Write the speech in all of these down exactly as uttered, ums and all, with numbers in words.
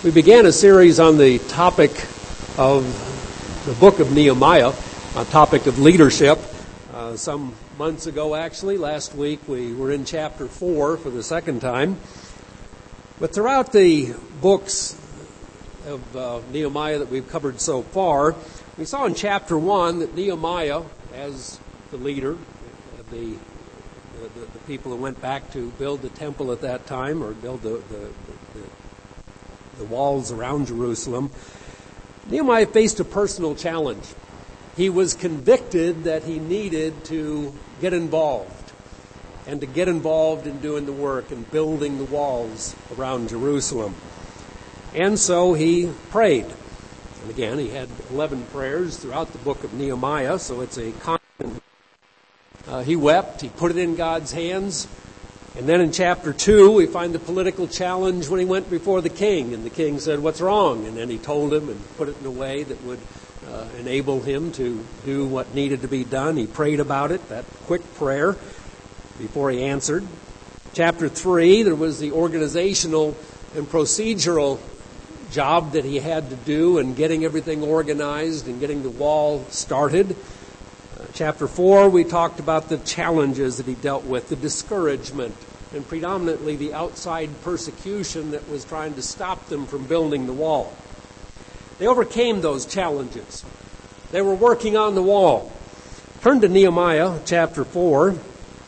We began a series on the topic of the book of Nehemiah, a topic of leadership. Uh, some months ago, actually, last week, we were in chapter four for the second time. But throughout the books of uh, Nehemiah that we've covered so far, we saw in chapter one that Nehemiah, as the leader, the the, the people who went back to build the temple at that time, or build the, the, the, the walls around Jerusalem, Nehemiah faced a personal challenge. He was convicted that he needed to get involved, and to get involved in doing the work and building the walls around Jerusalem. And so he prayed. And again, he had eleven prayers throughout the book of Nehemiah, so it's a constant. Uh, he wept, he put it in God's hands. And then in chapter two, we find the political challenge when he went before the king. And the king said, "What's wrong?" And then he told him and put it in a way that would uh, enable him to do what needed to be done. He prayed about it, that quick prayer, before he answered. Chapter three, there was the organizational and procedural job that he had to do in getting everything organized and getting the wall started. Uh, chapter four, we talked about the challenges that he dealt with, the discouragement, and predominantly the outside persecution that was trying to stop them from building the wall. They overcame those challenges. They were working on the wall. Turn to Nehemiah chapter four.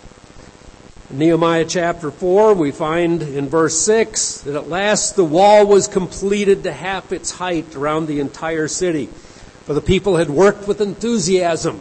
In Nehemiah chapter four, we find in verse six that at last the wall was completed to half its height around the entire city, for the people had worked with enthusiasm.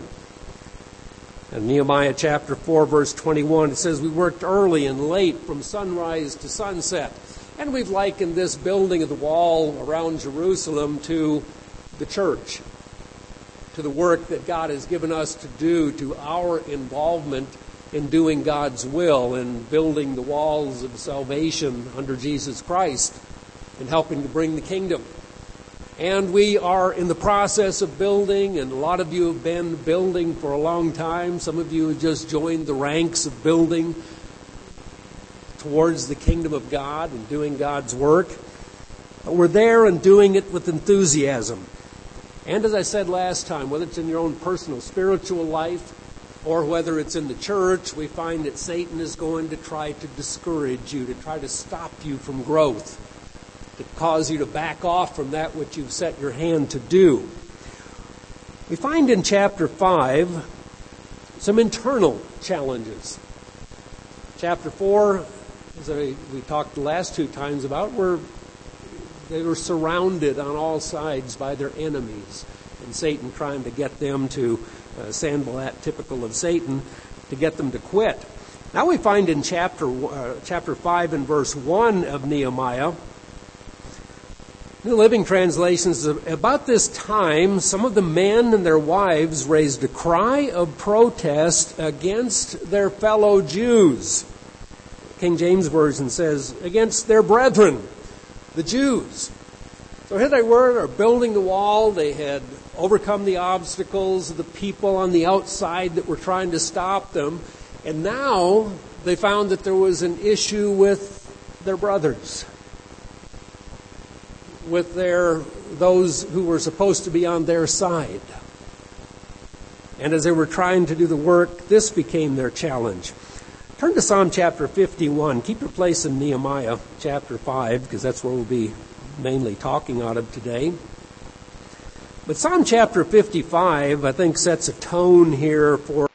In Nehemiah chapter four, verse twenty-one, it says, "We worked early and late from sunrise to sunset." And we've likened this building of the wall around Jerusalem to the church, to the work that God has given us to do, to our involvement in doing God's will and building the walls of salvation under Jesus Christ and helping to bring the kingdom. And we are in the process of building, and a lot of you have been building for a long time. Some of you have just joined the ranks of building towards the kingdom of God and doing God's work. But we're there and doing it with enthusiasm. And as I said last time, whether it's in your own personal spiritual life or whether it's in the church, we find that Satan is going to try to discourage you, to try to stop you from growth, to cause you to back off from that which you've set your hand to do. We find in chapter five some internal challenges. Chapter four, as we talked the last two times about, were they were surrounded on all sides by their enemies, and Satan trying to get them to uh, Sanballat, typical of Satan, to get them to quit. Now we find in chapter uh, chapter five and verse one of Nehemiah, New Living Translation says, "About this time, some of the men and their wives raised a cry of protest against their fellow Jews." King James Version says, "against their brethren, the Jews." So here they were, they're building the wall. They had overcome the obstacles of the people on the outside that were trying to stop them. And now they found that there was an issue with their brothers, with their those who were supposed to be on their side. And as they were trying to do the work, this became their challenge. Turn to Psalm chapter fifty-one. Keep your place in Nehemiah chapter five, because that's where we'll be mainly talking out of today. But Psalm chapter fifty-five, I think, sets a tone here for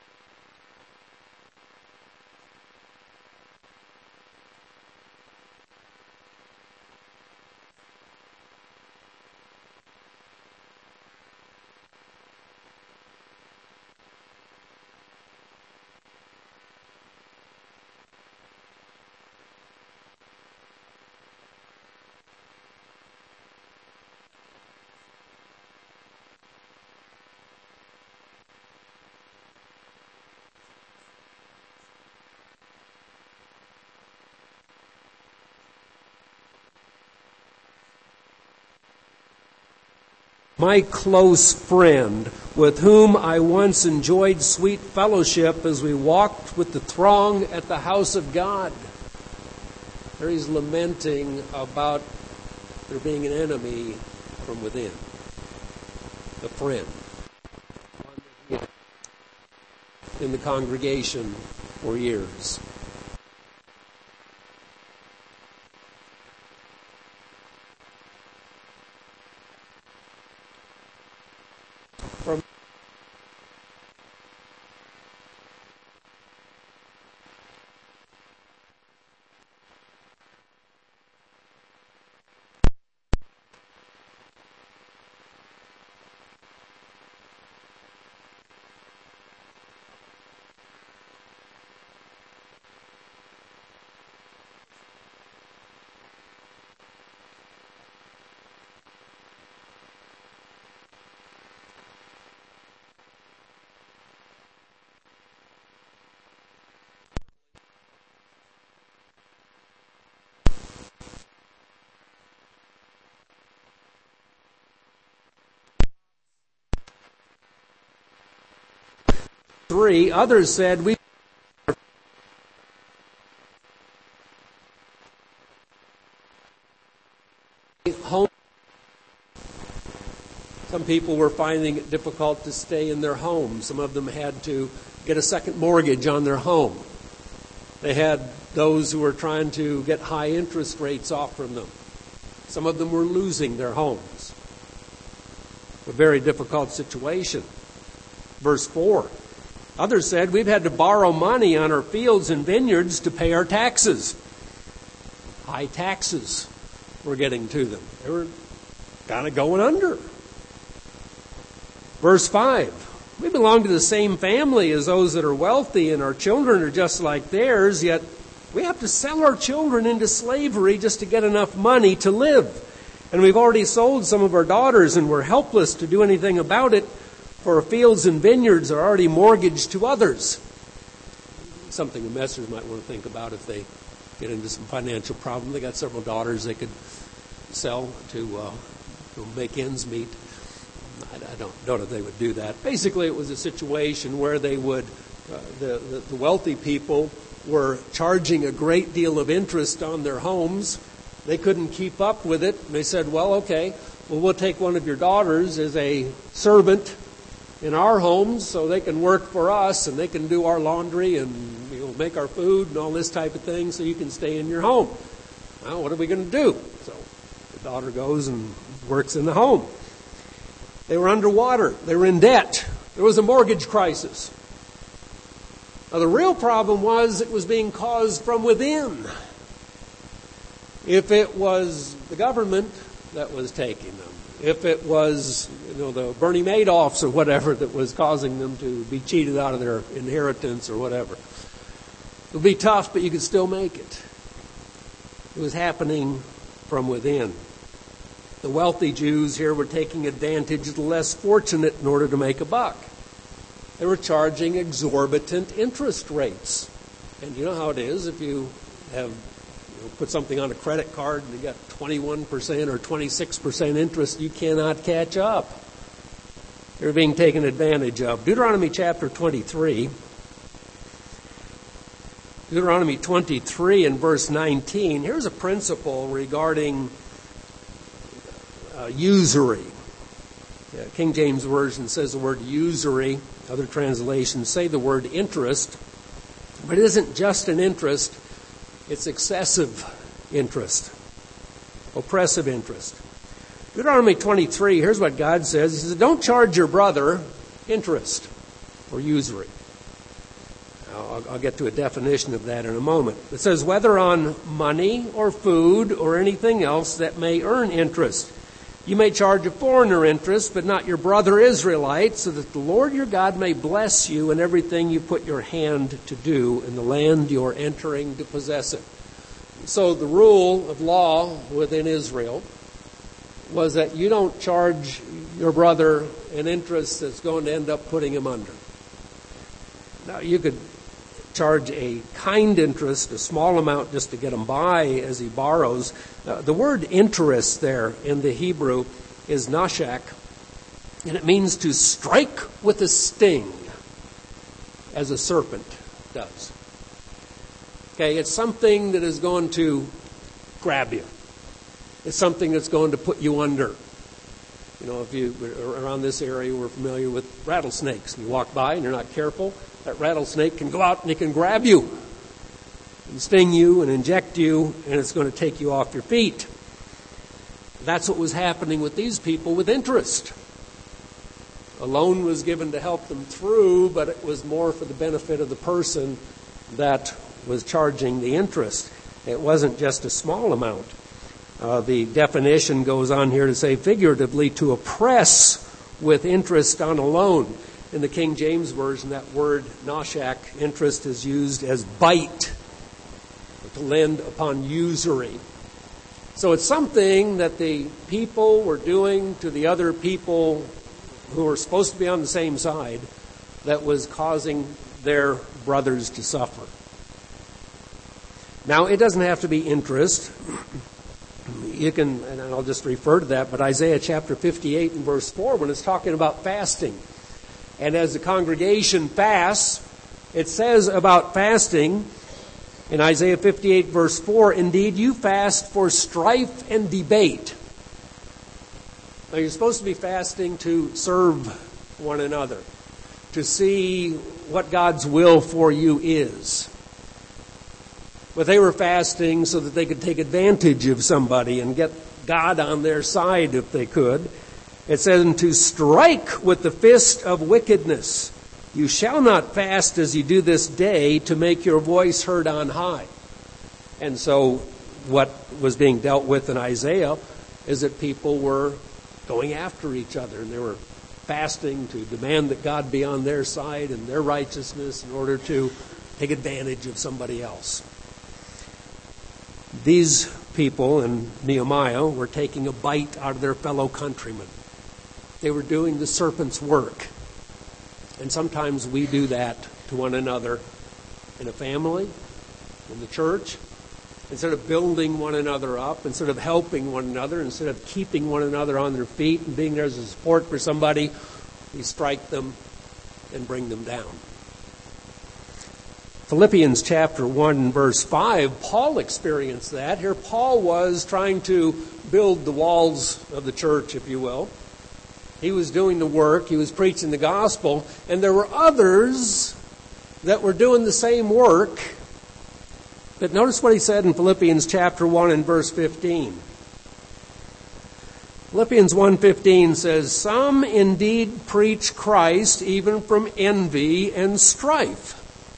my close friend, with whom I once enjoyed sweet fellowship as we walked with the throng at the house of God. There he's lamenting about They're being an enemy from within. A friend. In the congregation for years. From three, others said, we home. Some people were finding it difficult to stay in their home. Some of them had to get a second mortgage on their home. They had those who were trying to get high interest rates off from them. Some of them were losing their homes. A very difficult situation. Verse four. Others said, we've had to borrow money on our fields and vineyards to pay our taxes. High taxes were getting to them. They were kind of going under. Verse five. We belong to the same family as those that are wealthy, and our children are just like theirs, yet we have to sell our children into slavery just to get enough money to live. And we've already sold some of our daughters, and we're helpless to do anything about it. For our fields and vineyards are already mortgaged to others. Something the messengers might want to think about if they get into some financial problem. They got several daughters they could sell to, uh, to make ends meet. I, I don't know if they would do that. Basically, it was a situation where they would, uh, the, the, the wealthy people were charging a great deal of interest on their homes. They couldn't keep up with it. And they said, well, okay, well, we'll take one of your daughters as a servant in our homes so they can work for us and they can do our laundry and, you know, make our food and all this type of thing so you can stay in your home. Well, what are we going to do? So the daughter goes and works in the home. They were underwater. They were in debt. There was a mortgage crisis. Now, the real problem was it was being caused from within. If it was the government that was taking them, if it was, you know, the Bernie Madoffs or whatever that was causing them to be cheated out of their inheritance or whatever, it would be tough, but you could still make it. It was happening from within. The wealthy Jews here were taking advantage of the less fortunate in order to make a buck. They were charging exorbitant interest rates. And you know how it is if you have you know, put something on a credit card and you got twenty-one percent or twenty-six percent interest, you cannot catch up. They're being taken advantage of. Deuteronomy chapter twenty-three. Deuteronomy twenty-three and verse nineteen. Here's a principle regarding uh, usury. Yeah, King James Version says the word usury. Other translations say the word interest. But it isn't just an interest. It's excessive interest. Oppressive interest. Deuteronomy twenty-three, here's what God says. He says, don't charge your brother interest or usury. I'll, I'll get to a definition of that in a moment. It says, whether on money or food or anything else that may earn interest. You may charge a foreigner interest, but not your brother Israelite, so that the Lord your God may bless you in everything you put your hand to do in the land you're entering to possess it. So the rule of law within Israel was that you don't charge your brother an interest that's going to end up putting him under. Now, you could charge a kind interest, a small amount just to get him by as he borrows. Uh, the word interest there in the Hebrew is nashak, and it means to strike with a sting, as a serpent does. Okay, it's something that is going to grab you. It's something that's going to put you under. You know, if you around this area, we're familiar with rattlesnakes. You walk by and you're not careful, that rattlesnake can go out and it can grab you and sting you and inject you, and it's going to take you off your feet. That's what was happening with these people with interest. A loan was given to help them through, but it was more for the benefit of the person that was charging the interest. It wasn't just a small amount. Uh, the definition goes on here to say figuratively to oppress with interest on a loan. In the King James Version, that word noshak, interest, is used as bite, to lend upon usury. So it's something that the people were doing to the other people who were supposed to be on the same side that was causing their brothers to suffer. Now, it doesn't have to be interest. You can, and I'll just refer to that, but Isaiah chapter fifty-eight and verse four, when it's talking about fasting. And as the congregation fasts, it says about fasting in Isaiah fifty-eight verse four, indeed you fast for strife and debate. Now you're supposed to be fasting to serve one another, to see what God's will for you is. But they were fasting so that they could take advantage of somebody and get God on their side if they could. It says, and to strike with the fist of wickedness. You shall not fast as you do this day to make your voice heard on high. And so what was being dealt with in Isaiah is that people were going after each other, and they were fasting to demand that God be on their side and their righteousness in order to take advantage of somebody else. These people in Nehemiah were taking a bite out of their fellow countrymen. They were doing the serpent's work. And sometimes we do that to one another in a family, in the church. Instead of building one another up, instead of helping one another, instead of keeping one another on their feet and being there as a support for somebody, we strike them and bring them down. Philippians chapter one verse five, Paul experienced that. Here Paul was trying to build the walls of the church, if you will. He was doing the work, he was preaching the gospel, and there were others that were doing the same work. But notice what he said in Philippians chapter one and verse fifteen. Philippians one fifteen says, some indeed preach Christ even from envy and strife.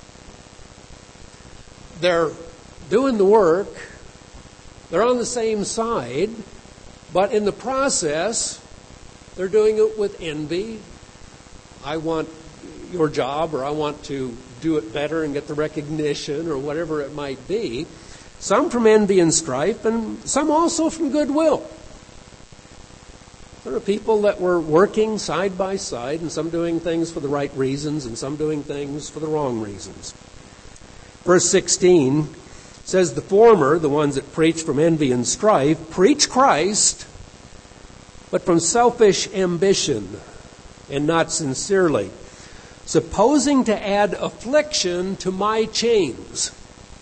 They're doing the work, they're on the same side, but in the process, they're doing it with envy. I want your job, or I want to do it better and get the recognition, or whatever it might be. Some from envy and strife, and some also from goodwill. There are people that were working side by side, and some doing things for the right reasons, and some doing things for the wrong reasons. Verse sixteen says, the former, the ones that preach from envy and strife, preach Christ, but from selfish ambition and not sincerely, supposing to add affliction to my chains.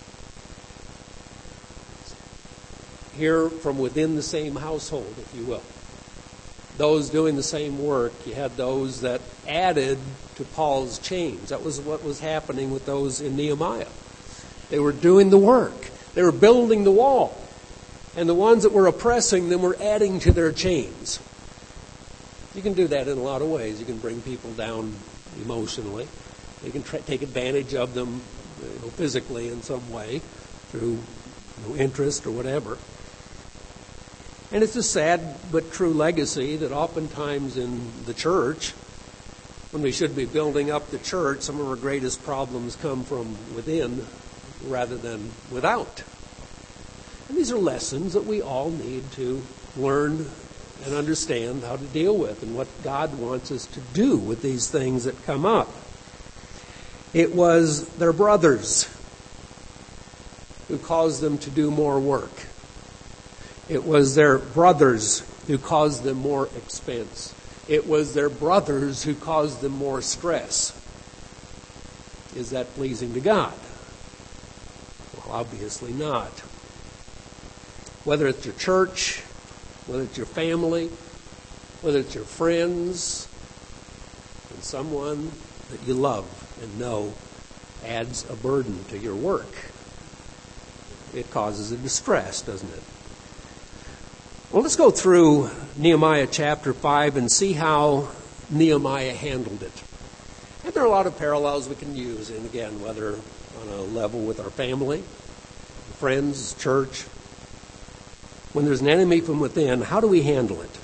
Here from within the same household, if you will. Those doing the same work, you had those that added to Paul's chains. That was what was happening with those in Nehemiah. They were doing the work. They were building the wall. And the ones that were oppressing them were adding to their chains. You can do that in a lot of ways. You can bring people down emotionally. You can tra- take advantage of them, you know, physically in some way through, you know, interest or whatever. And it's a sad but true legacy that oftentimes in the church, when we should be building up the church, some of our greatest problems come from within rather than without. And these are lessons that we all need to learn and understand how to deal with, and what God wants us to do with these things that come up. It was their brothers who caused them to do more work. It was their brothers who caused them more expense. It was their brothers who caused them more stress. Is that pleasing to God? Well, obviously not. Whether it's your church, whether it's your family, whether it's your friends, and someone that you love and know adds a burden to your work. It causes a distress, doesn't it? Well, let's go through Nehemiah chapter five and see how Nehemiah handled it. And there are a lot of parallels we can use, and again, whether on a level with our family, friends, church. When there's an enemy from within, how do we handle it?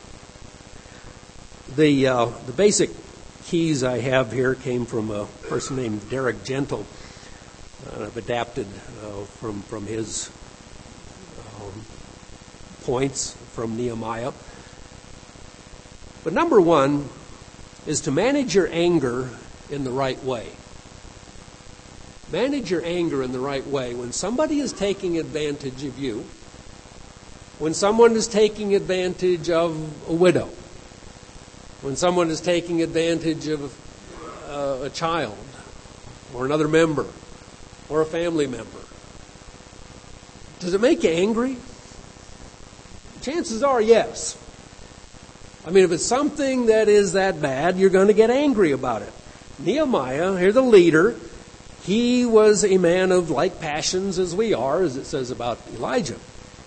The uh, the basic keys I have here came from a person named Derek Gentle. Uh, I've adapted uh, from from his um, points from Nehemiah. But number one is to manage your anger in the right way. Manage your anger in the right way. When somebody is taking advantage of you, when someone is taking advantage of a widow, when someone is taking advantage of uh, a child or another member or a family member, does it make you angry? Chances are yes. I mean, if it's something that is that bad, you're going to get angry about it. Nehemiah, here the leader, he was a man of like passions as we are, as it says about Elijah.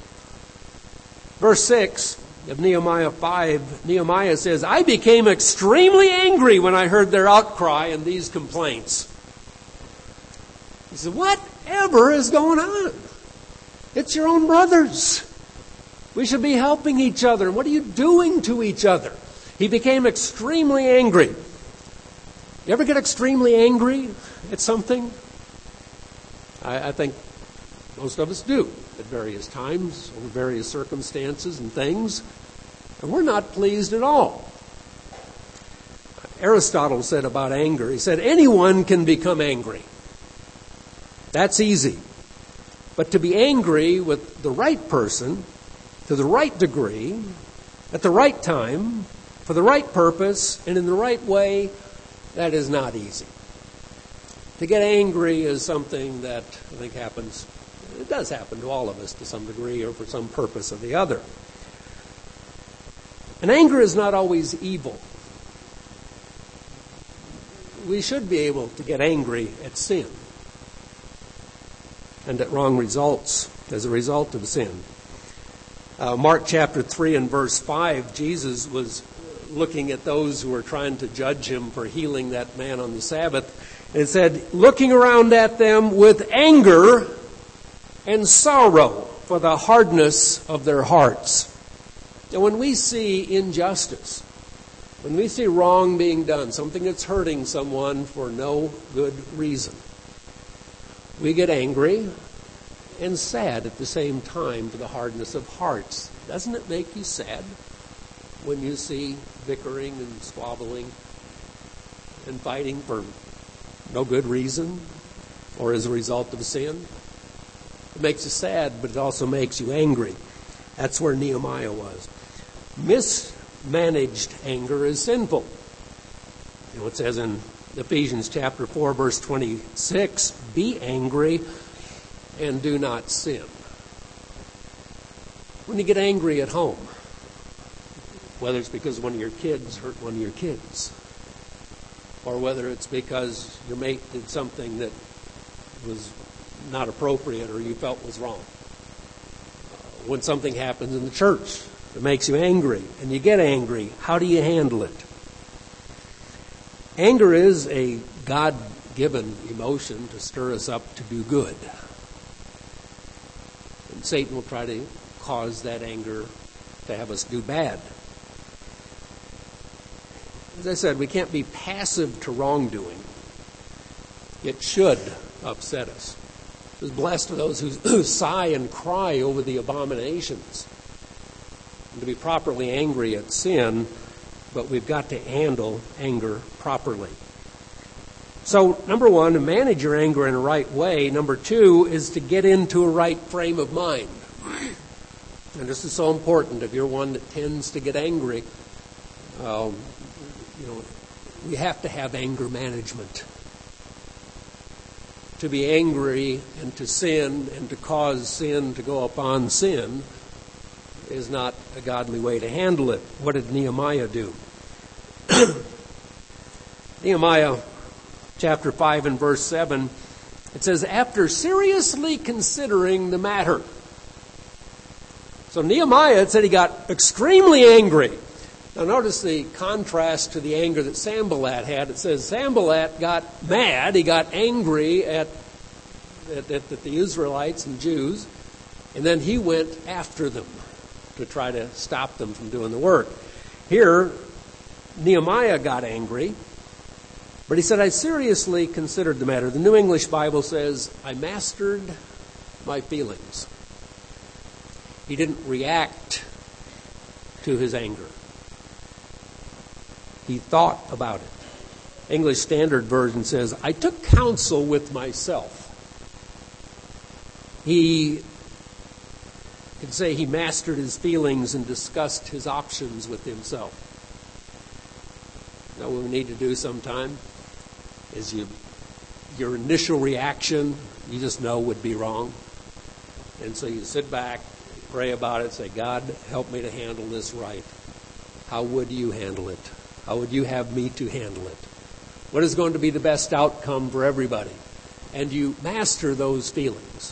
Verse six of Nehemiah five, Nehemiah says, I became extremely angry when I heard their outcry and these complaints. He said, whatever is going on? It's your own brothers. We should be helping each other. What are you doing to each other? He became extremely angry. You ever get extremely angry at something? I, I think most of us do at various times, over various circumstances and things. And we're not pleased at all. Aristotle said about anger, he said, anyone can become angry. That's easy. But to be angry with the right person, to the right degree, at the right time, for the right purpose, and in the right way, that is not easy. To get angry is something that I think happens, it does happen to all of us to some degree or for some purpose or the other. And anger is not always evil. We should be able to get angry at sin and at wrong results as a result of sin. Uh, Mark chapter three and verse five, Jesus was looking at those who were trying to judge him for healing that man on the Sabbath. And it said, looking around at them with anger and sorrow for the hardness of their hearts. And when we see injustice, when we see wrong being done, something that's hurting someone for no good reason, we get angry and sad at the same time for the hardness of hearts. Doesn't it make you sad when you see bickering and squabbling and fighting for no good reason or as a result of sin? It makes you sad, but it also makes you angry. That's where Nehemiah was. Mismanaged anger is sinful. You know, it says in Ephesians chapter four, verse twenty-six, be angry and do not sin. When you get angry at home, whether it's because one of your kids hurt one of your kids, or whether it's because your mate did something that was not appropriate or you felt was wrong. When something happens in the church that makes you angry, and you get angry, how do you handle it? Anger is a God-given emotion to stir us up to do good. And Satan will try to cause that anger to have us do bad. As I said, we can't be passive to wrongdoing. It should upset us. It is blessed are those who, who sigh and cry over the abominations. And to be properly angry at sin, but we've got to handle anger properly. So, number one, to manage your anger in a right way. Number two is to get into a right frame of mind. And this is so important. If you're one that tends to get angry, um, you know, we have to have anger management. To be angry and to sin and to cause sin to go upon sin, is not a godly way to handle it. What did Nehemiah do? Nehemiah chapter five and verse seven, it says, after seriously considering the matter. So Nehemiah, it said he got extremely angry. Now notice the contrast to the anger that Sanballat had. It says Sanballat got mad, he got angry at, at, at, at the Israelites and Jews, and then he went after them to try to stop them from doing the work. Here, Nehemiah got angry, but he said, I seriously considered the matter. The New English Bible says, I mastered my feelings. He didn't react to his anger. He thought about it. English Standard Version says, I took counsel with myself. He could say he mastered his feelings and discussed his options with himself. Now, what we need to do sometime is you, your initial reaction, you just know would be wrong. And so you sit back, pray about it, say, God, help me to handle this right. How would you handle it? How would you have me to handle it? What is going to be the best outcome for everybody? And you master those feelings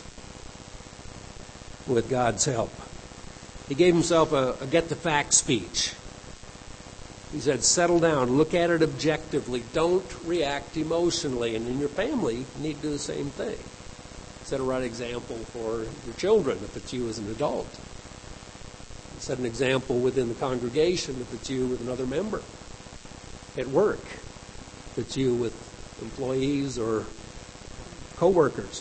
with God's help. He gave himself a, a get-the-facts speech. He said, settle down, look at it objectively, don't react emotionally. And in your family, you need to do the same thing. Set a right example for your children if it's you as an adult. Set an example within the congregation if it's you with another member. At work, if it's you with employees or co-workers.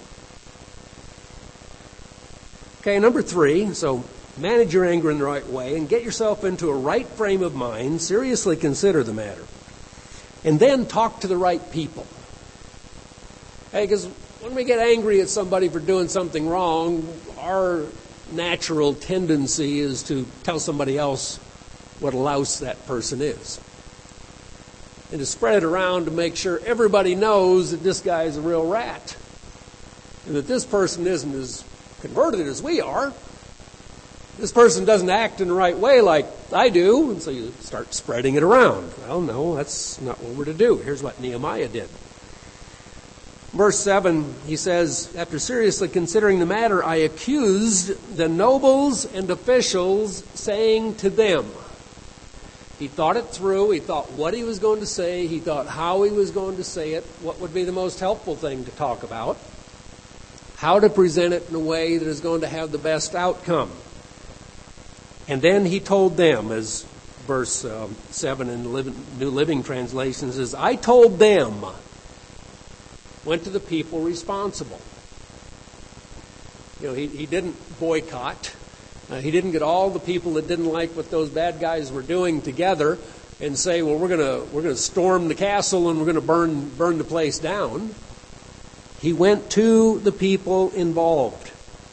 Okay, number three, so manage your anger in the right way and get yourself into a right frame of mind. Seriously consider the matter. And then talk to the right people. Hey, because when we get angry at somebody for doing something wrong, our natural tendency is to tell somebody else what a louse that person is. And to spread it around to make sure everybody knows that this guy is a real rat. And that this person isn't as converted as we are. This person doesn't act in the right way like I do. And so you start spreading it around. Well, no, that's not what we're to do. Here's what Nehemiah did. Verse seven, he says, after seriously considering the matter, I accused the nobles and officials, saying to them. He thought it through. He thought what he was going to say. He thought how he was going to say it. What would be the most helpful thing to talk about. How to present it in a way that is going to have the best outcome. And then he told them, as verse um, seven in the New Living Translation says, I told them, went to the people responsible. You know, he, he didn't boycott. Uh, he didn't get all the people that didn't like what those bad guys were doing together and say, well, we're going to we're going to storm the castle and we're going to burn burn the place down. He went to the people involved.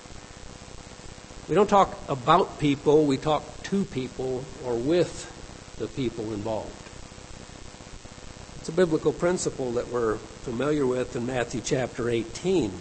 We don't talk about people, we talk to people or with the people involved. It's a biblical principle that we're familiar with in Matthew chapter eighteen.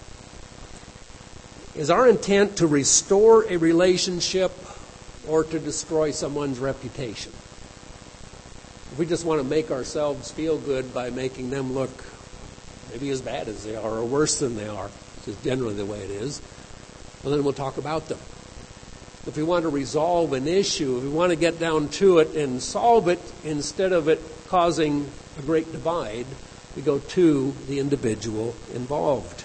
Is our intent to restore a relationship or to destroy someone's reputation? If we just want to make ourselves feel good by making them look maybe as bad as they are or worse than they are, which is generally the way it is, well, then we'll talk about them. If we want to resolve an issue, if we want to get down to it and solve it instead of it causing a great divide, we go to the individual involved.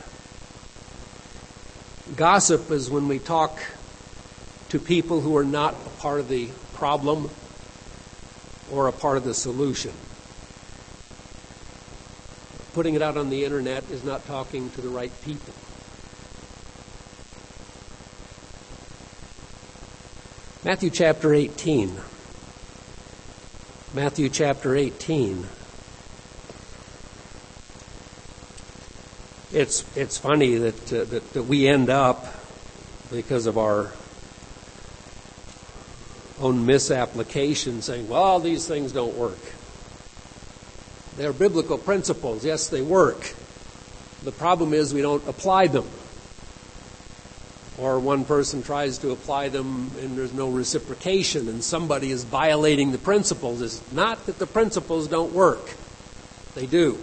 Gossip is when we talk to people who are not a part of the problem or a part of the solution. Putting it out on the internet is not talking to the right people. Matthew chapter eighteen. Matthew chapter eighteen. It's it's funny that, uh, that that we end up, because of our own misapplication, saying, well, these things don't work. They're biblical principles. Yes, they work. The problem is we don't apply them. or one person tries to apply them and there's no reciprocation and somebody is violating the principles. It's not that the principles don't work. They do.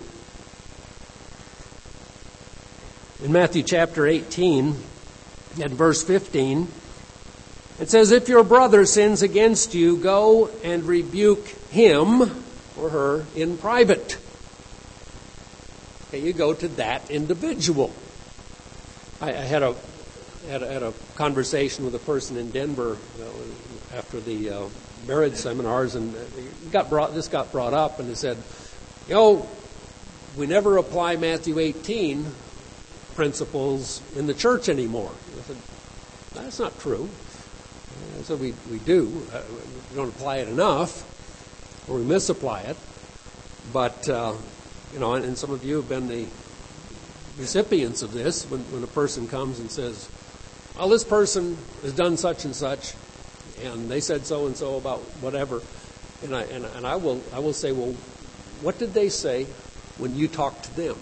In Matthew chapter eighteen, at verse fifteen, it says, if your brother sins against you, go and rebuke him or her in private. Okay, you go to that individual. I, I had a had a, had a conversation with a person in Denver uh, after the uh, marriage seminars, and it got brought. This got brought up, and they said, "You know, we never apply Matthew eighteen principles in the church anymore." I said, "That's not true." I said, "We we do. Uh, we don't apply it enough, or we misapply it." But uh, you know, and, and some of you have been the recipients of this when, when a person comes and says, well, this person has done such and such, and they said so and so about whatever, and I and, and I will I will say, well, what did they say when you talked to them?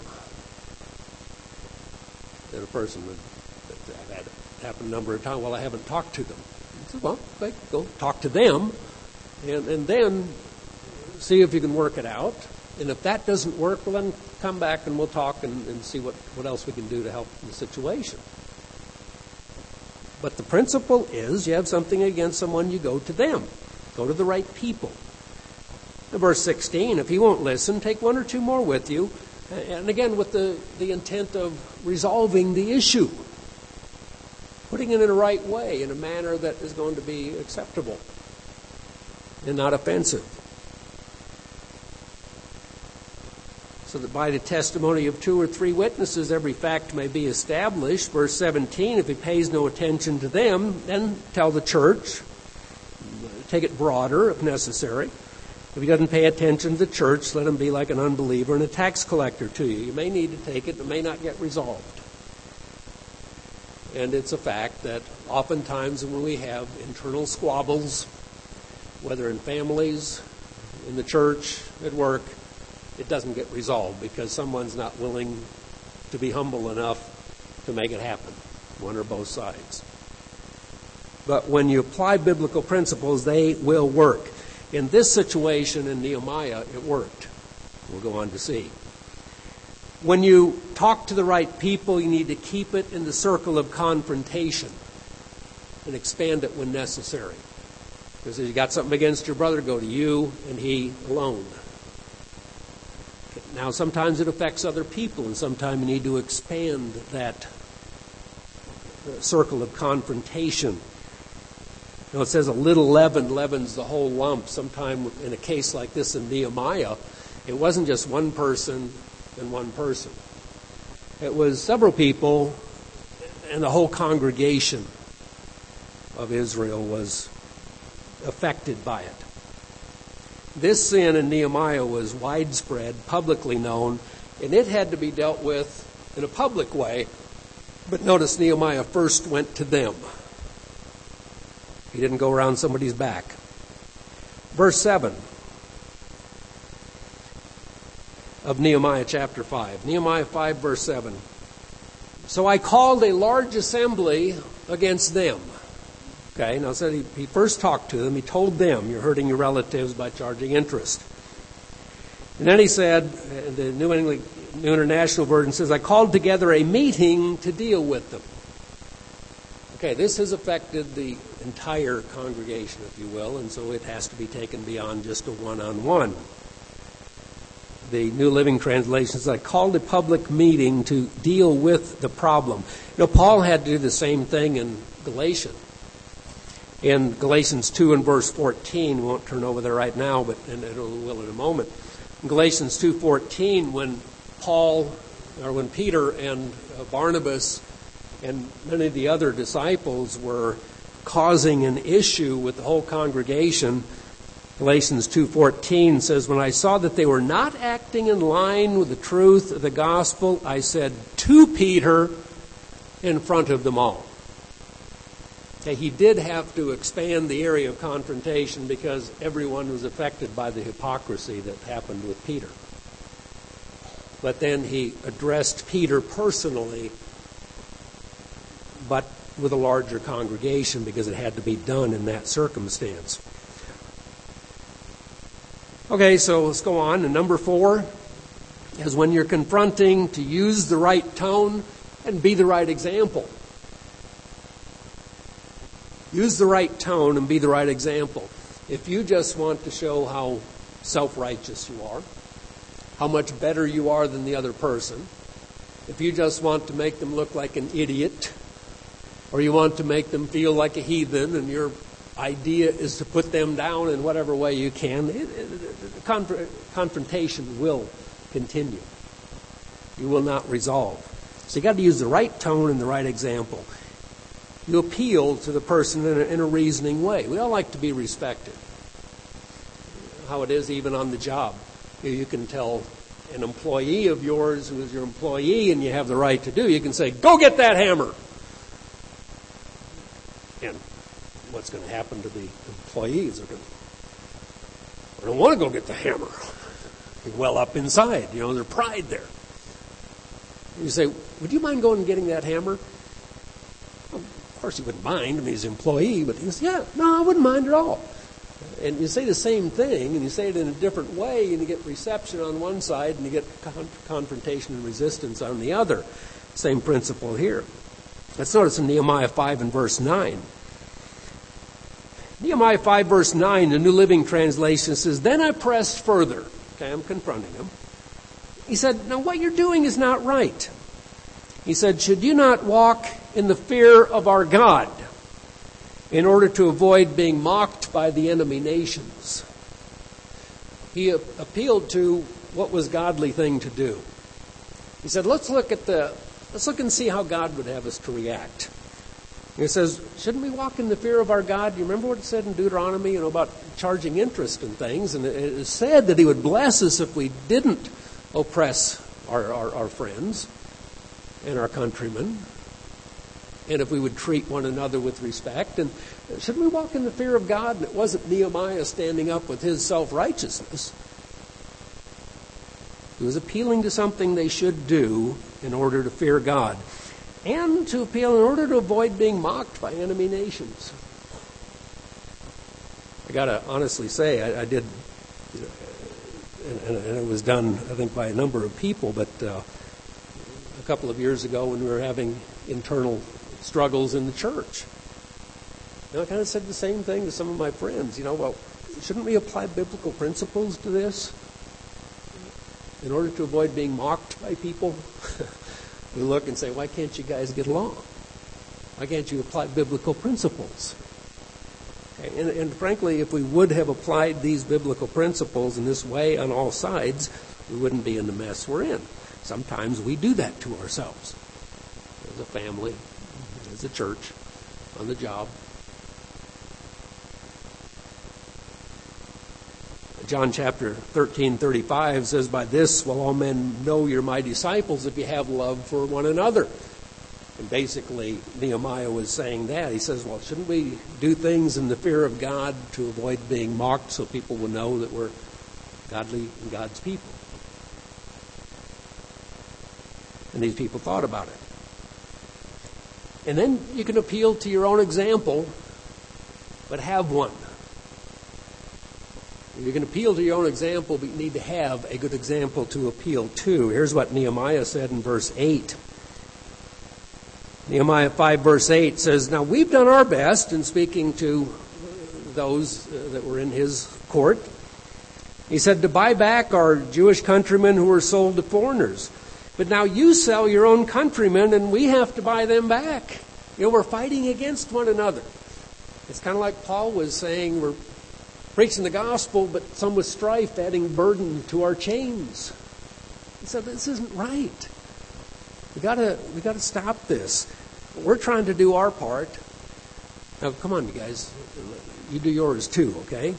And a person would, I've had it happen a number of times. Well, I haven't talked to them. I said, well, okay, go talk to them, and and then see if you can work it out. And if that doesn't work, well, then come back and we'll talk and, and see what, what else we can do to help the situation. But the principle is, you have something against someone, you go to them. Go to the right people. In verse sixteen, if he won't listen, take one or two more with you. And again, with the, the intent of resolving the issue. Putting it in the right way, in a manner that is going to be acceptable and not offensive. So that by the testimony of two or three witnesses, every fact may be established. Verse seventeen, if he pays no attention to them, then tell the church. Take it broader if necessary. If he doesn't pay attention to the church, let him be like an unbeliever and a tax collector to you. You may need to take it, it may not get resolved. And it's a fact that oftentimes when we have internal squabbles, whether in families, in the church, at work, it doesn't get resolved because someone's not willing to be humble enough to make it happen, one or both sides. But when you apply biblical principles, they will work. In this situation in Nehemiah, it worked. We'll go on to see. When you talk to the right people, you need to keep it in the circle of confrontation and expand it when necessary. Because if you got something against your brother, go to you and he alone. Now, sometimes it affects other people, and sometimes you need to expand that circle of confrontation. You know, it says a little leaven leavens the whole lump. Sometime in a case like this in Nehemiah, it wasn't just one person and one person. It was several people, and the whole congregation of Israel was affected by it. This sin in Nehemiah was widespread, publicly known, and it had to be dealt with in a public way. But notice Nehemiah first went to them. He didn't go around somebody's back. Verse seven of Nehemiah chapter five. Nehemiah five, verse seven. So I called a large assembly against them. Okay, now said he, he first talked to them. He told them, you're hurting your relatives by charging interest. And then he said, the New England, New International Version says, I called together a meeting to deal with them. Okay, this has affected the entire congregation, if you will, and so it has to be taken beyond just a one-on-one. The New Living Translation says, I called a public meeting to deal with the problem. You know, Paul had to do the same thing in Galatians. In Galatians two and verse fourteen, we won't turn over there right now, but and it will in a moment. In Galatians two fourteen, when Paul, or when Peter and Barnabas and many of the other disciples were causing an issue with the whole congregation, Galatians two fourteen says, when I saw that they were not acting in line with the truth of the gospel, I said to Peter in front of them all. Okay, he did have to expand the area of confrontation because everyone was affected by the hypocrisy that happened with Peter. But then he addressed Peter personally, but with a larger congregation because it had to be done in that circumstance. Okay, so let's go on. And number four is when you're confronting, to use the right tone and be the right example. Use the right tone and be the right example. If you just want to show how self-righteous you are, how much better you are than the other person, if you just want to make them look like an idiot, or you want to make them feel like a heathen, and your idea is to put them down in whatever way you can, it, it, the conf- confrontation will continue. You will not resolve. So you got to use the right tone and the right example. You appeal to the person in a, in a reasoning way. We all like to be respected. How it is even on the job. You, you can tell an employee of yours who is your employee, and you have the right to do, you can say, go get that hammer. And what's going to happen to the employees? They're going to, they don't want to go get the hammer. They well up inside, you know, their pride there. And you say, would you mind going and getting that hammer? Well, of course he wouldn't mind. I mean, he's an employee, but he says, yeah, no, I wouldn't mind at all. And you say the same thing, and you say it in a different way, and you get reception on one side, and you get con- confrontation and resistance on the other. Same principle here. Let's notice in Nehemiah five and verse nine. Nehemiah five verse nine, the New Living Translation says, then I pressed further. Okay, I'm confronting him. He said, now what you're doing is not right. He said, should you not walk in the fear of our God in order to avoid being mocked by the enemy nations? He appealed to what was godly thing to do. He said, let's look at the, let's look and see how God would have us to react. And he says, shouldn't we walk in the fear of our God? You remember what it said in Deuteronomy, you know, about charging interest and things? And it is said that he would bless us if we didn't oppress our, our, our friends and our countrymen, and if we would treat one another with respect. And shouldn't we walk in the fear of God? And it wasn't Nehemiah standing up with his self-righteousness. He was appealing to something they should do in order to fear God, and to appeal in order to avoid being mocked by enemy nations. I got to honestly say, I, I did, you know, and, and it was done, I think, by a number of people, but uh, a couple of years ago when we were having internal struggles in the church, you know, I kind of said the same thing to some of my friends. You know, well, shouldn't we apply biblical principles to this in order to avoid being mocked by people? We look and say, why can't you guys get along? Why can't you apply biblical principles? Okay, and, and frankly, if we would have applied these biblical principles in this way on all sides, we wouldn't be in the mess we're in. Sometimes we do that to ourselves, as a family, as a church, on the job. John chapter thirteen thirty-five says, by this will all men know you're my disciples if you have love for one another. And basically, Nehemiah was saying that. He says, well, shouldn't we do things in the fear of God to avoid being mocked so people will know that we're godly and God's people? And these people thought about it. And then you can appeal to your own example, but have one. You can appeal to your own example, but you need to have a good example to appeal to. Here's what Nehemiah said in verse eight. Nehemiah five verse eight says, now we've done our best in speaking to those that were in his court. He said, to buy back our Jewish countrymen who were sold to foreigners. But now you sell your own countrymen and we have to buy them back. You know, we're fighting against one another. It's kind of like Paul was saying, we're preaching the gospel, but some with strife, adding burden to our chains. He said, this isn't right. We gotta, we gotta stop this. We're trying to do our part. Now, come on, you guys. You do yours too, okay?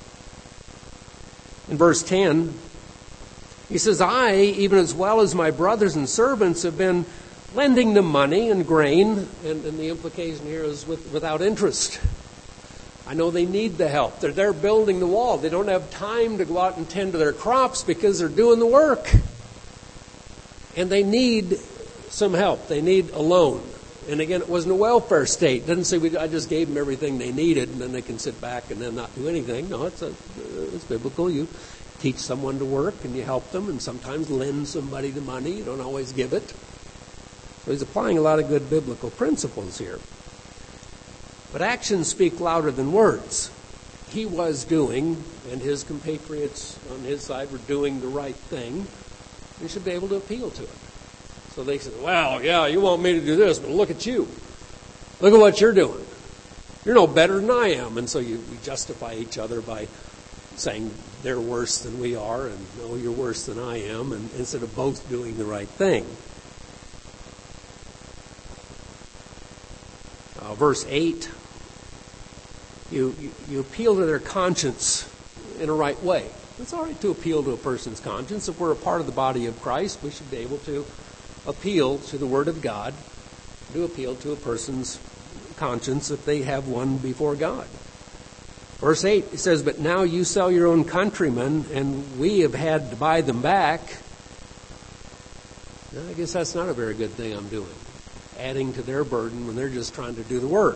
In verse ten, he says, I, even as well as my brothers and servants, have been lending them money and grain, and, and the implication here is with, without interest. I know they need the help. They're there building the wall. They don't have time to go out and tend to their crops because they're doing the work. And they need some help. They need a loan. And again, it wasn't a welfare state. It doesn't say we, I just gave them everything they needed and then they can sit back and then not do anything. No, it's, a, it's biblical. You teach someone to work and you help them and sometimes lend somebody the money. You don't always give it. So he's applying a lot of good biblical principles here. But actions speak louder than words. He was doing, and his compatriots on his side were doing the right thing. We should be able to appeal to it. So they said, well, yeah, you want me to do this, but look at you. Look at what you're doing. You're no better than I am. And so you, we justify each other by saying they're worse than we are, and no, you're worse than I am, and instead of both doing the right thing. Uh, verse eight, you, you, you appeal to their conscience in a right way. It's all right to appeal to a person's conscience. If we're a part of the body of Christ, we should be able to appeal to the Word of God, to appeal to a person's conscience if they have one before God. Verse eight, it says, but now you sell your own countrymen, and we have had to buy them back. Now, I guess that's not a very good thing I'm doing, adding to their burden when they're just trying to do the work.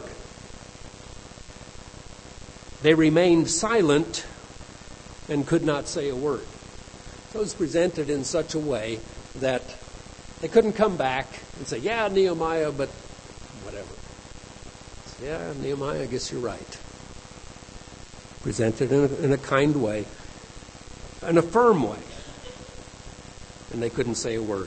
They remained silent and could not say a word. So it was presented in such a way that they couldn't come back and say, yeah, Nehemiah, but whatever. Yeah, Nehemiah, I guess you're right. Presented in a, in a kind way, in a firm way. And they couldn't say a word.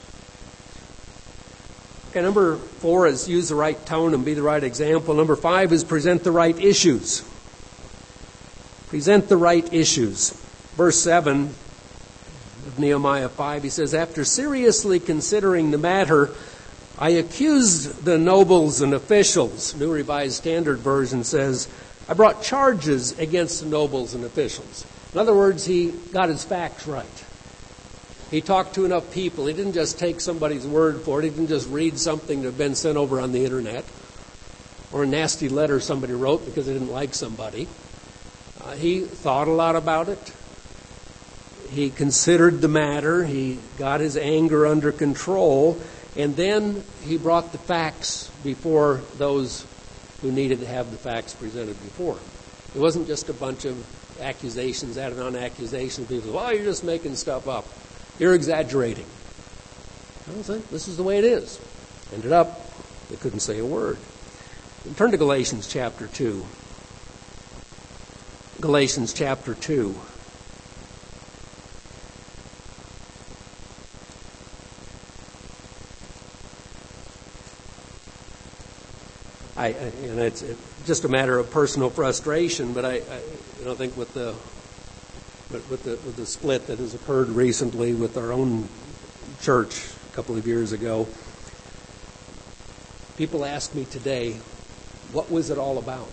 Okay, number four is use the right tone and be the right example. Number five is present the right issues. Present the right issues. Verse seven of Nehemiah five, he says, after seriously considering the matter, I accused the nobles and officials. New Revised Standard Version says, I brought charges against the nobles and officials. In other words, he got his facts right. He talked to enough people. He didn't just take somebody's word for it. He didn't just read something that had been sent over on the internet or a nasty letter somebody wrote because they didn't like somebody. Uh, he thought a lot about it. He considered the matter. He got his anger under control. And then he brought the facts before those who needed to have the facts presented before him. It wasn't just a bunch of accusations, added on accusations. People say, well, you're just making stuff up. You're exaggerating. I said, this is the way it is. Ended up, they couldn't say a word. And turn to Galatians chapter two. Galatians chapter two. I, I and it's just a matter of personal frustration, but I, I you know, think with the But with the, with the split that has occurred recently with our own church a couple of years ago, people ask me today, what was it all about?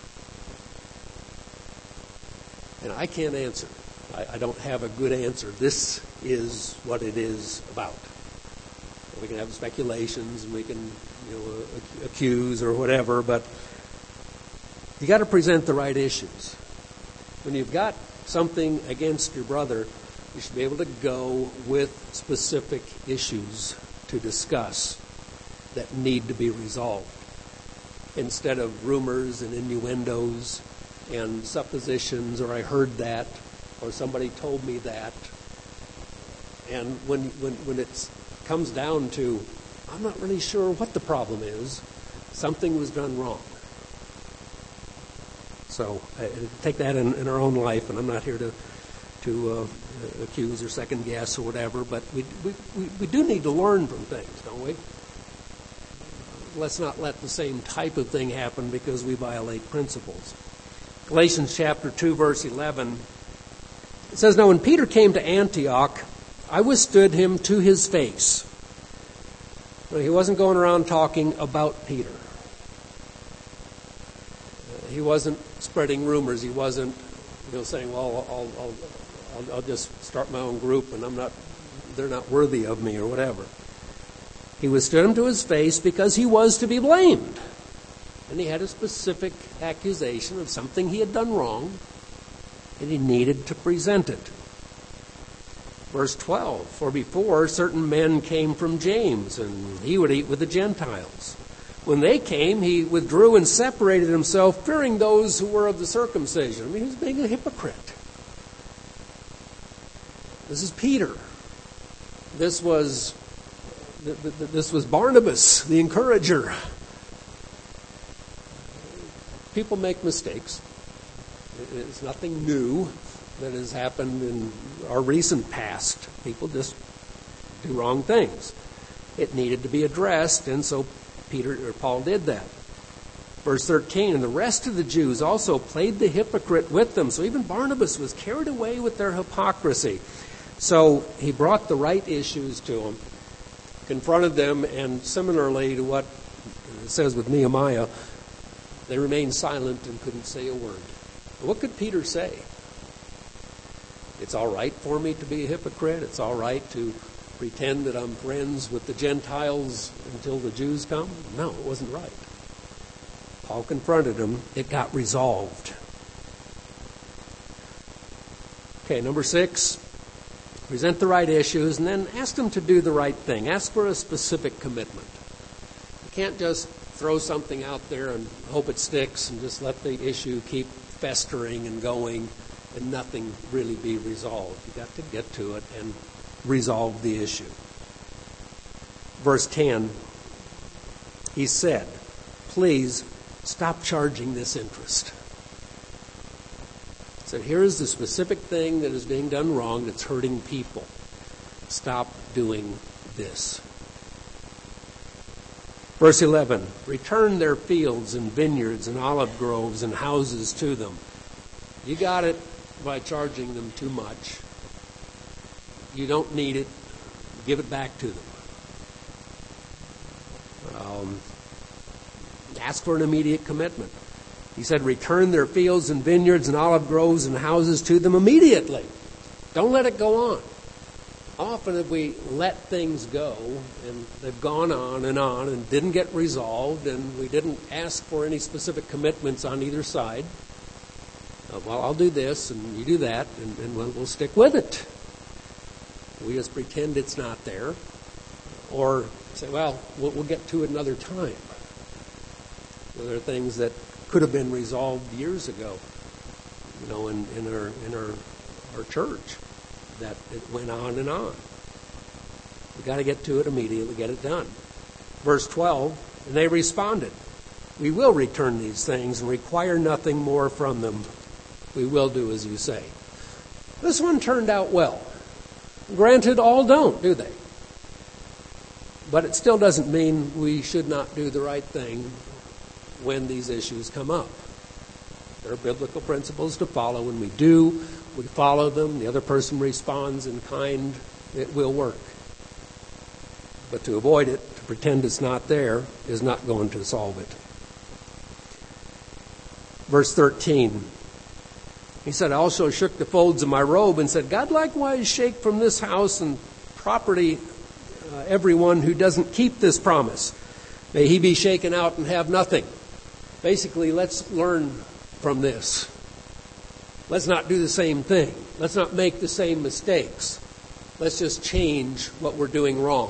And I can't answer. I, I don't have a good answer. This is what it is about. We can have speculations and we can, you know, accuse or whatever, but you got to present the right issues. When you've got something against your brother, you should be able to go with specific issues to discuss that need to be resolved, instead of rumors and innuendos and suppositions, or I heard that, or somebody told me that. And when when when it comes down to, I'm not really sure what the problem is, something was done wrong. So uh, take that in, in our own life, and I'm not here to to uh, accuse or second guess or whatever, but we, we we do need to learn from things, don't we? Let's not let the same type of thing happen because we violate principles. Galatians chapter two, verse eleven, it says, now when Peter came to Antioch, I withstood him to his face. Now, he wasn't going around talking about Peter. He wasn't spreading rumors. He wasn't, you know, saying, "Well, I'll, I'll, I'll, I'll just start my own group, and I'm not, they're not worthy of me, or whatever." He withstood him to his face because he was to be blamed, and he had a specific accusation of something he had done wrong, and he needed to present it. Verse twelve, for before certain men came from James, and he would eat with the Gentiles. When they came, he withdrew and separated himself, fearing those who were of the circumcision. I mean, he's being a hypocrite. This is Peter. This was this was Barnabas, the encourager. People make mistakes. It's nothing new that has happened in our recent past. People just do wrong things. It needed to be addressed, and so Peter or Paul did that. Verse thirteen, and the rest of the Jews also played the hypocrite with them. So even Barnabas was carried away with their hypocrisy. So he brought the right issues to them, confronted them, and similarly to what it says with Nehemiah, they remained silent and couldn't say a word. What could Peter say? It's all right for me to be a hypocrite. It's all right to pretend that I'm friends with the Gentiles until the Jews come. No, it wasn't right. Paul confronted him. It got resolved. Okay, number six, present the right issues and then ask them to do the right thing. Ask for a specific commitment. You can't just throw something out there and hope it sticks and just let the issue keep festering and going and nothing really be resolved. You've got to get to it and resolve the issue. Verse ten, he said, please stop charging this interest. He said, here is the specific thing that is being done wrong that's hurting people. Stop doing this. Verse eleven, return their fields and vineyards and olive groves and houses to them. You got it by charging them too much. You don't need it. Give it back to them. Um, ask for an immediate commitment. He said, return their fields and vineyards and olive groves and houses to them immediately. Don't let it go on. Often if we let things go and they've gone on and on and didn't get resolved and we didn't ask for any specific commitments on either side, uh, well, I'll do this and you do that and, and we'll, we'll stick with it. We just pretend it's not there or say, well, we'll, we'll get to it another time. There are things that could have been resolved years ago, you know, in, in our in our our church. That it went on and on. We've got to get to it immediately, get it done. Verse twelve, and they responded, we will return these things and require nothing more from them. We will do as you say. This one turned out well. Granted, all don't, do they? But it still doesn't mean we should not do the right thing when these issues come up. There are biblical principles to follow. When we do, we follow them. The other person responds in kind. It will work. But to avoid it, to pretend it's not there, is not going to solve it. Verse thirteen. He said, I also shook the folds of my robe and said, God likewise shake from this house and property uh, everyone who doesn't keep this promise. May he be shaken out and have nothing. Basically, let's learn from this. Let's not do the same thing. Let's not make the same mistakes. Let's just change what we're doing wrong.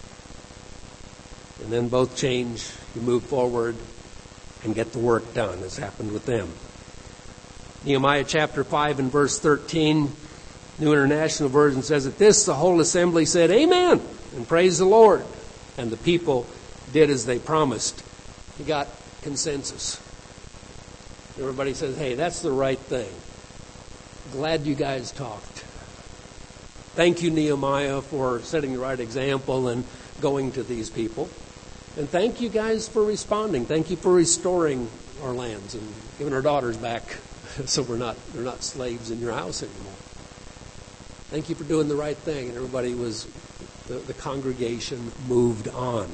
And then both change, you move forward and get the work done, as happened with them. Nehemiah chapter five and verse thirteen, New International Version says, at this the whole assembly said, Amen, and praise the Lord. And the people did as they promised. He got consensus. Everybody says, hey, that's the right thing. Glad you guys talked. Thank you, Nehemiah, for setting the right example and going to these people. And thank you guys for responding. Thank you for restoring our lands and giving our daughters back so we're not they're not slaves in your house anymore. Thank you for doing the right thing. And everybody was, the, the congregation moved on.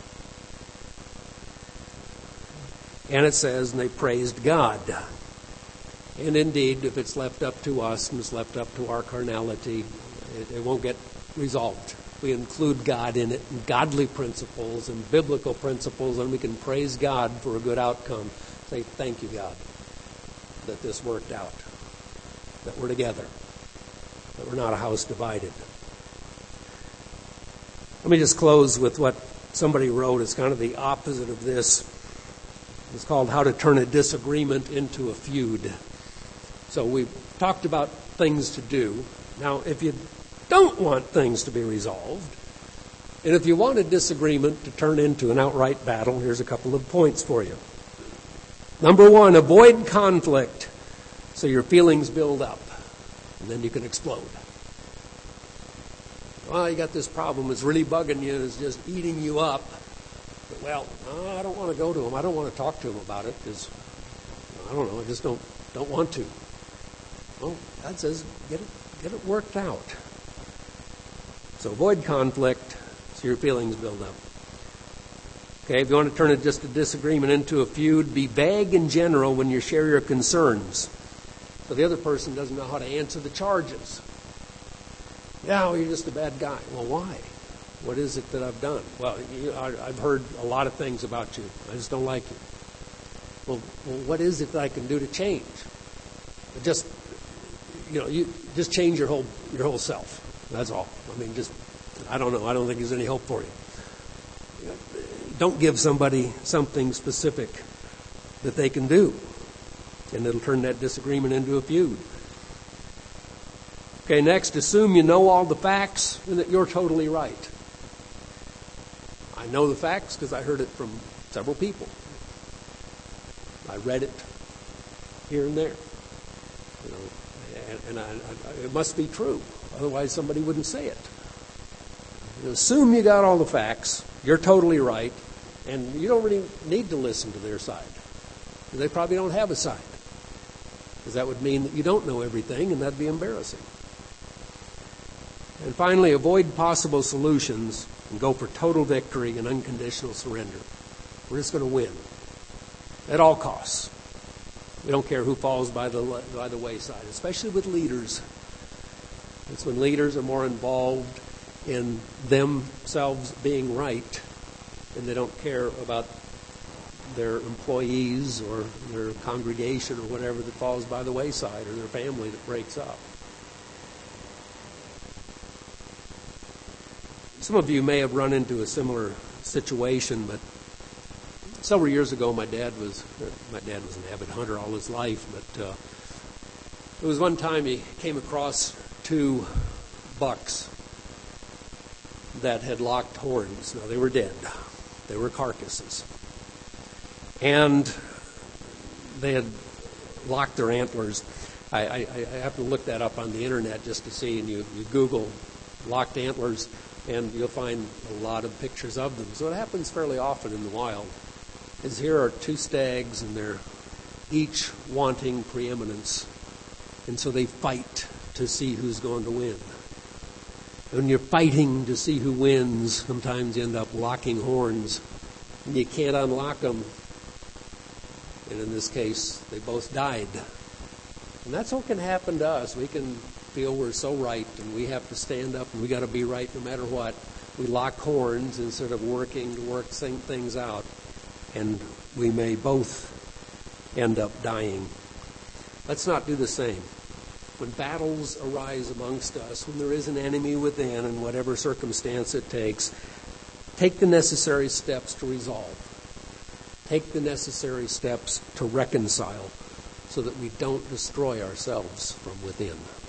And it says, and they praised God. And indeed, if it's left up to us and it's left up to our carnality, it, it won't get resolved. We include God in it, and godly principles and biblical principles, and we can praise God for a good outcome. Say, thank you, God, that this worked out, that we're together, that we're not a house divided. Let me just close with what somebody wrote. It's kind of the opposite of this. It's called How to Turn a Disagreement into a Feud. So we've talked about things to do. Now, if you don't want things to be resolved, and if you want a disagreement to turn into an outright battle, here's a couple of points for you. Number one, avoid conflict so your feelings build up, and then you can explode. Well, you got this problem. It's really bugging you. It's just eating you up. But, well, I don't want to go to him. I don't want to talk to him about it because, I don't know, I just don't don't want to. Well, God says get it, get it worked out. So avoid conflict so your feelings build up. Okay, if you want to turn it just a disagreement into a feud, be vague in general when you share your concerns. So the other person doesn't know how to answer the charges. Yeah, well, you're just a bad guy. Well, why? What is it that I've done? Well, you, I, I've heard a lot of things about you. I just don't like you. Well, well, what is it that I can do to change? Just, you know, you just change your whole your whole self. That's all. I mean, just, I don't know. I don't think there's any hope for you. You know, don't give somebody something specific that they can do, and it'll turn that disagreement into a feud. Okay, next, assume you know all the facts and that you're totally right. I know the facts because I heard it from several people. I read it here and there. You know, and, and I, I, it must be true. Otherwise, somebody wouldn't say it. You assume you got all the facts, you're totally right, and you don't really need to listen to their side. They probably don't have a side. Because that would mean that you don't know everything, and that'd be embarrassing. And finally, avoid possible solutions and go for total victory and unconditional surrender. We're just going to win at all costs. We don't care who falls by the by the wayside, especially with leaders. It's when leaders are more involved in themselves being right and they don't care about their employees or their congregation or whatever that falls by the wayside or their family that breaks up. Some of you may have run into a similar situation, but several years ago, my dad was my dad was an avid hunter all his life. But uh, there was one time he came across two bucks that had locked horns. Now they were dead; they were carcasses, and they had locked their antlers. I, I, I have to look that up on the internet just to see, and you, you Google locked antlers, and you'll find a lot of pictures of them. So it happens fairly often in the wild. Is here are two stags, and they're each wanting preeminence. And so they fight to see who's going to win. When you're fighting to see who wins, sometimes you end up locking horns, and you can't unlock them. And in this case, they both died. And that's what can happen to us. We can feel we're so right, and we have to stand up, and we got to be right no matter what. We lock horns instead of working to work things out, and we may both end up dying. Let's not do the same. When battles arise amongst us, when there is an enemy within, in whatever circumstance it takes, take the necessary steps to resolve. Take the necessary steps to reconcile so that we don't destroy ourselves from within.